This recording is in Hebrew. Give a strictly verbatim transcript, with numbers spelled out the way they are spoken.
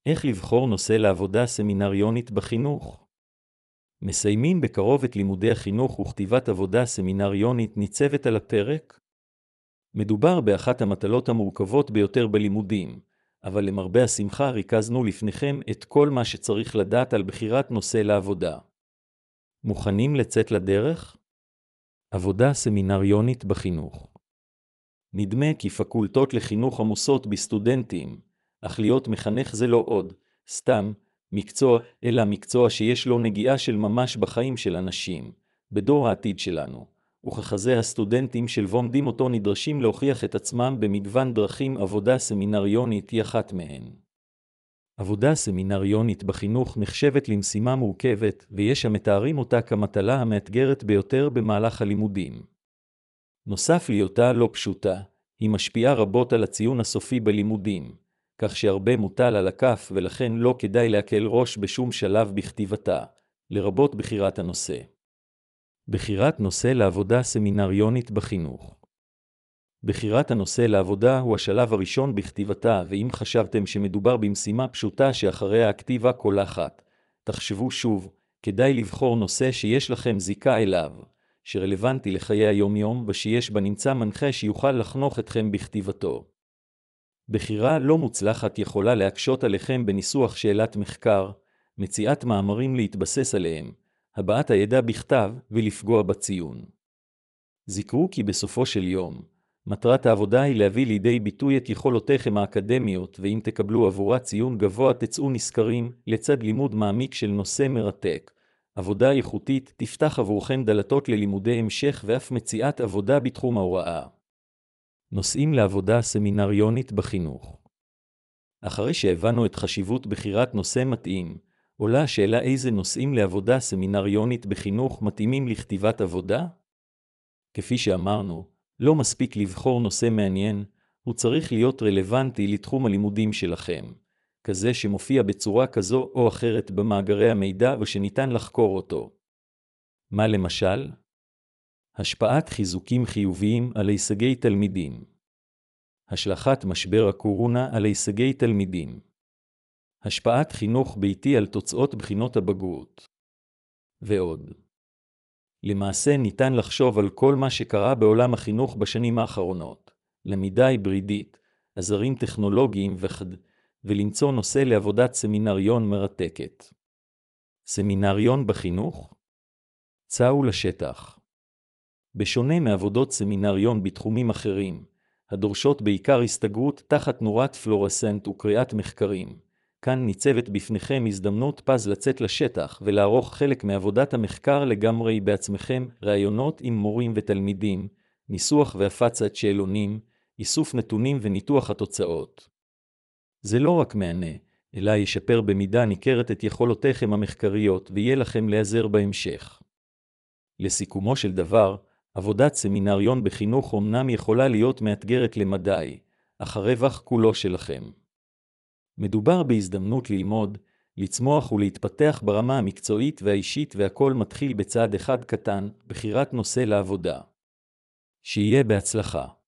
איך לבחור נושא לעבודה סמינריונית בחינוך? מסיימים בקרוב את לימודי החינוך וכתיבת עבודה סמינריונית ניצבת על הפרק? מדובר באחת המטלות המורכבות ביותר בלימודים, אבל למרבה השמחה ריכזנו לפניכם את כל מה שצריך לדעת על בחירת נושא לעבודה. מוכנים לצאת לדרך? עבודה סמינריונית בחינוך. נדמה כי פקולטות לחינוך עמוסות בסטודנטים, אך להיות מחנך זה לא עוד, סתם, מקצוע, אלא מקצוע שיש לו נגיעה של ממש בחיים של אנשים, בדור העתיד שלנו, וככזה הסטודנטים שלומדים אותו נדרשים להוכיח את עצמם במגוון דרכים. עבודה סמינריונית היא אחת מהן. עבודה סמינריונית בחינוך נחשבת למשימה מורכבת, ויש המתארים אותה כמטלה המאתגרת ביותר במהלך הלימודים. נוסף להיותה לא פשוטה, היא משפיעה רבות על הציון הסופי בלימודים, כך שהרבה מוטל על הכף ולכן לא כדאי להקל ראש בשום שלב בכתיבתה, לרבות בחירת הנושא. בחירת נושא לעבודה סמינריונית בחינוך. בחירת הנושא לעבודה הוא השלב הראשון בכתיבתה, ואם חשבתם שמדובר במשימה פשוטה שאחריה הכתיבה קולחת, תחשבו שוב, כדאי לבחור נושא שיש לכם זיקה אליו, שרלוונטי לחיי היום-יום ושיש בנמצא מנחה שיוכל לחנוך אתכם בכתיבתו. בחירה לא מוצלחת יכולה להקשות עליכם בניסוח שאלת מחקר, מציאת מאמרים להתבסס עליהם, הבעת הידע בכתב ולפגוע בציון. זכרו כי בסופו של יום, מטרת העבודה היא להביא לידי ביטוי את יכולותיכם האקדמיות, ואם תקבלו עבורה ציון גבוה תצאו נשכרים לצד לימוד מעמיק של נושא מרתק. עבודה איכותית תפתח עבורכם דלתות ללימודי המשך ואף מציאת עבודה בתחום ההוראה. נושאים לעבודה סמינריונית בחינוך. אחרי שהבנו את חשיבות בחירת נושא מתאים, עולה השאלה איזה נושאים לעבודה סמינריונית בחינוך מתאימים לכתיבת עבודה? כפי שאמרנו, לא מספיק לבחור נושא מעניין, הוא צריך להיות רלוונטי לתחום הלימודים שלכם, כזה שמופיע בצורה כזו או אחרת במאגרי המידע ושניתן לחקור אותו. מה למשל? השפעת חיזוקים חיוביים על הישגי תלמידים. השלכת משבר הקורונה על הישגי תלמידים. השפעת חינוך ביתי על תוצאות בחינות הבגרות. ועוד. למעשה ניתן לחשוב על כל מה שקרה בעולם החינוך בשנים האחרונות, למידה היברידית, עזרים טכנולוגיים וכד, ולמצוא נושא לעבודת סמינריון מרתקת. סמינריון בחינוך? צאו לשטח. בשונה מעבודות סמינריון בתחומים אחרים, הדורשות בעיקר הסתגרות תחת נורת פלורסנט וקריאת מחקרים, כאן ניצבת בפניכם הזדמנות פז לצאת לשטח ולערוך חלק מעבודת המחקר לגמרי בעצמכם, ראיונות עם מורים ותלמידים, ניסוח והפצת שאלונים, איסוף נתונים וניתוח התוצאות. זה לא רק מענה, אלא ישפר במידה ניכרת את יכולותיכם המחקריות ויהיה לכם להיעזר בהמשך. לסיכומו של דבר, עבודת סמינריון בחינוך אומנם יכולה להיות מאתגרת למדי, אך הרווח כולו שלכם. מדובר בהזדמנות ללמוד, לצמוח ולהתפתח ברמה המקצועית והאישית, והכל מתחיל בצעד אחד קטן, בחירת נושא לעבודה. שיהיה בהצלחה.